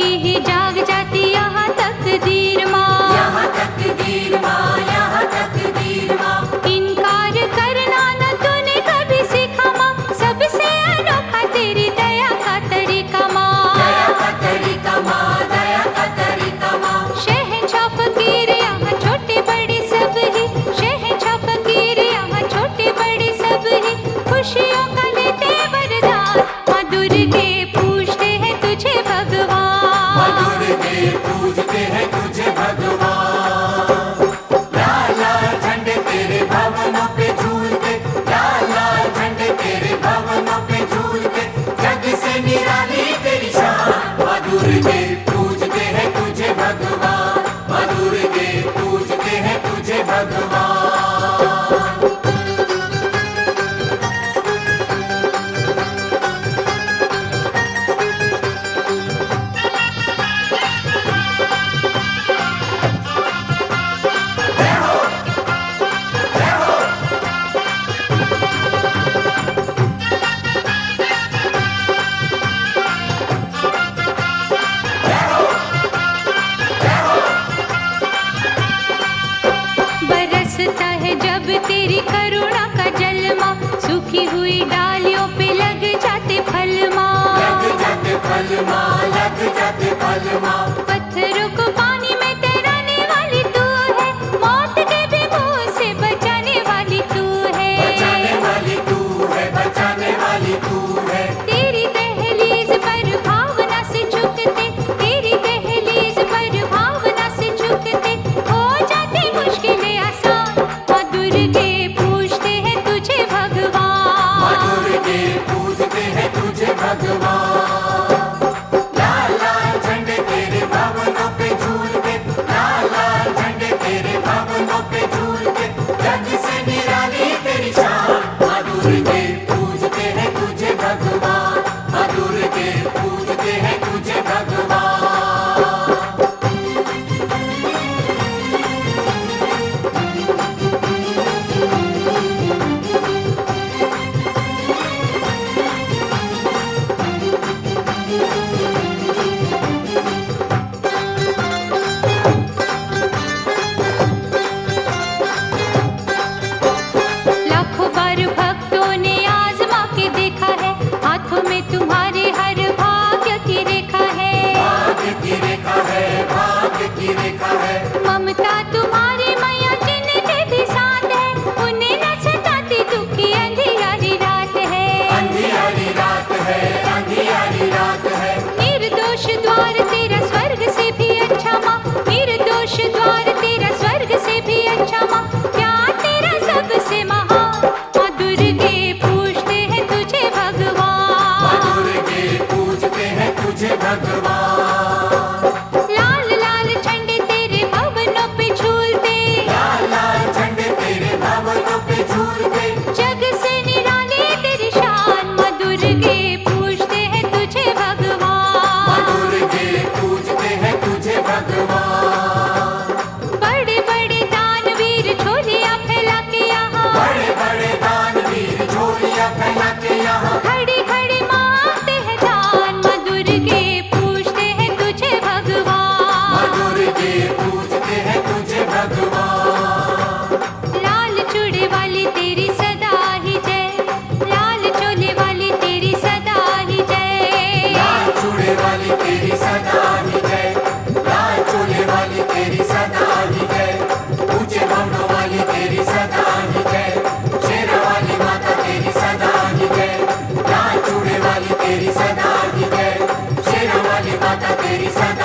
ही जाग जाती यहाँ तकदीर माँ, यहाँ तकदीर माँ, यहाँ तकदीर माँ। इनकार करना न तूने कभी सीखा माँ, सबसे अनोखा तेरी दया का तरीका माँ, दया का तरीका माँ, दया का तरीका माँ। शहंशाह फकीर यहाँ छोटे बड़े सब ही, शहंशाह फकीर यहाँ छोटे बड़े सब ही, खुशियों का लेते वरदान। माँ दुर्गे पूजते हैं तुझे भगवान, माँ दुर्गे पूजते हैं तुझे भगवान। लाल लाल झंडे तेरे भवनों पे झूलते, लाल लाल झंडे तेरे भवनों पे झूलते, जग से निराली तेरी शान। माँ दुर्गे पूजते हैं तुझे भगवान, माँ दुर्गे पूजते हैं तुझे भगवान। बरसता है जब तेरी करुणा का जल माँ, सूखी हुई डालियों पे लग जाते फल माँ, लग जाते फल माँ, लग जाते फल माँ। पत्थरों को पानी में तैराने वाली तू है, मौत के भी मुंह से बचाने वाली तू है, बचाने वाली तू है, बचाने वाली तू है। तेरी दहलीज पर भावना से झुकते, तेरी दहलीज पर भावना से झुकते, हो जाती मुश्किलें आसान। माँ दुर्गे पूजते हैं तुझे माँ भगवान, दुर्गे पूजते हैं तुझे भगवान। लाल लाल झंडे तेरे भवनों पे झूलते, लाल लाल झंडे तेरे भवनों पे झूलते, जग से निराली तेरी शान। माँ दुर्गे पूजते हैं तुझे भगवान, माँ दुर्गे पूजते हैं तुझे भगवान। लाखों बार भक्तों ने आजमा के देखा है, हाथों में तुम्हारे हर भाग्य की रेखा है, भाग्य की रेखा है, भाग्य की रेखा है। ममता तुम्हारी मैया जिनके भी साथ है, उन्हें न सताती दुखी अंधियारी रात है, अंधियारी रात है, अंधियारी रात है। निर्दोष द्वार तेरा स्वर्ग से भी अच्छा माँ, निर्दोष द्वार तेरा स्वर्ग से भी अच्छा माँ, क्या तेरा सबसे महान। माँ दुर्गे पूजते हैं तुझे माँ भगवान, दुर्गे पूजते हैं तुझे भगवान। लाल लाल झंडे तेरे भवनों पे झूलते, लाल लाल झंडे तेरे भवनों पे झूलते, जग से निराली तेरी शान। माँ दुर्गे पूजते हैं तुझे माँ भगवान, दुर्गे पूजते हैं तुझे भगवान। बड़े बड़े दानवीर झोलियाँ फैला के यहाँ, बड़े बड़े दानवीर झोलियाँ फैला के यहाँ, खड़े खड़े मांगते हैं दान। माँ दुर्गे पूजते हैं तुझे माँ भगवान, दुर्गे पूजते हैं तुझे भगवान। लाल चूड़े वाली तेरी सदा ही जय, लाल चोले वाली तेरी सदा ही जय, लाल चूड़े वाली तेरी सदा ही जय, लाल चोले वाली तेरी सदा ही जय, ऊंचे भवनों वाली तेरी सदा ही जय, शेरा वाली माता तेरी सदा ही जय, लाल चूड़े वाली तेरी सदा ही जय, शेरा वाली माता तेरी सदा